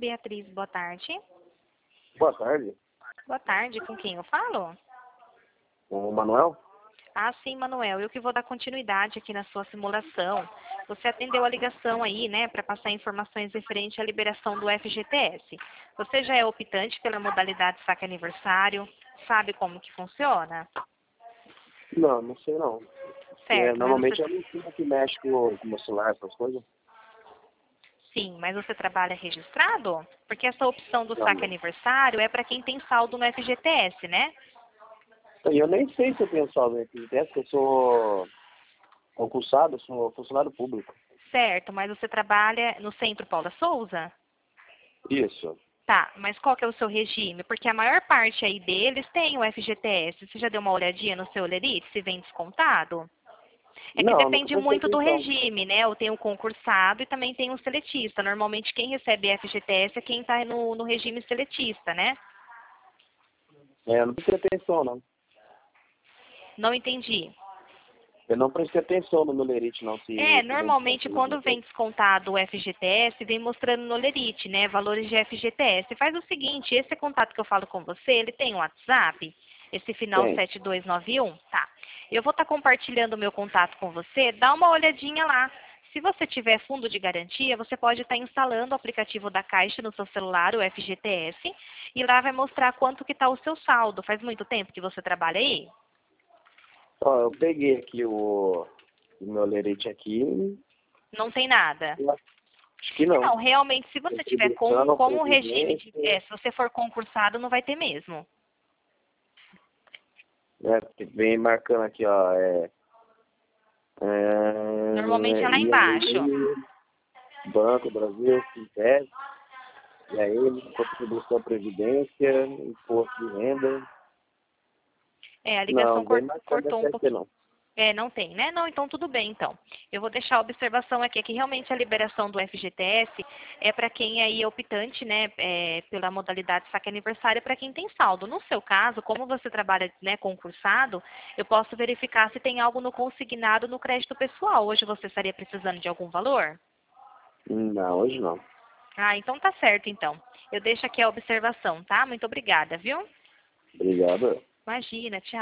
Beatriz, boa tarde. Boa tarde, Boa tarde, com quem eu falo? o Manuel. Ah, sim, Manuel, eu que vou dar continuidade aqui na sua simulação. Você atendeu a ligação aí, né, para passar informações referente à liberação do FGTS. Você já é optante pela modalidade saque aniversário? Sabe como que funciona? Não, não sei não. Certo, mas Normalmente você... eu não sinto que mexe com o meu celular, essas coisas. Sim, mas você trabalha registrado? Porque essa opção do Não, saque não. aniversário é para quem tem saldo no FGTS, né? E eu nem sei se eu tenho saldo no FGTS, porque eu sou concursado, eu sou funcionário público. Certo, mas você trabalha no Centro Paula Souza? Isso. Tá, mas qual que é o seu regime? Porque a maior parte aí deles tem o FGTS. Você já deu uma olhadinha no seu Lerite, se vem descontado? É que Não, nunca depende prestei muito do atenção. regime, né? Eu tenho o concursado e também tem o seletista. Normalmente quem recebe FGTS é quem está no regime seletista, né? Eu não prestei atenção, não. Não entendi. Eu não prestei atenção no meu lerite, não, É, se vem normalmente descontando alguma quando vem coisa. descontado o FGTS, vem mostrando no Lerite, né, valores de FGTS. Faz o seguinte, esse contato que eu falo com você, ele tem um WhatsApp? Esse final Tem. 7291? Tá. Eu vou estar compartilhando o meu contato com você, dá uma olhadinha lá. Se você tiver fundo de garantia, você pode estar instalando o aplicativo da Caixa no seu celular, o FGTS, e lá vai mostrar quanto que está o seu saldo. Faz muito tempo que você trabalha aí? Ó, eu peguei aqui o meu lerite aqui, Não tem nada. eu acho que não. Não, realmente, se você tiver Contribuição, com o regime de. previdência, Se você for concursado, não vai ter mesmo. né, que vem marcando aqui, ó, Normalmente é lá e embaixo. aí, Banco Brasil, Fintech, e aí, contribuição à Previdência, Imposto de Renda. É, a ligação Não, bem marcando cortou um essa aqui pouquinho. não. É, não tem, né? Não, então tudo bem, então. Eu vou deixar a observação aqui, que realmente a liberação do FGTS é para quem aí é optante, né, pela modalidade saque aniversário, para quem tem saldo. No seu caso, como você trabalha, né, concursado, eu posso verificar se tem algo no consignado no crédito pessoal. Hoje você estaria precisando de algum valor? Não, hoje não. Ah, então tá certo, então. Eu deixo aqui a observação, tá? Muito obrigada, viu? Obrigado. Imagina, tchau.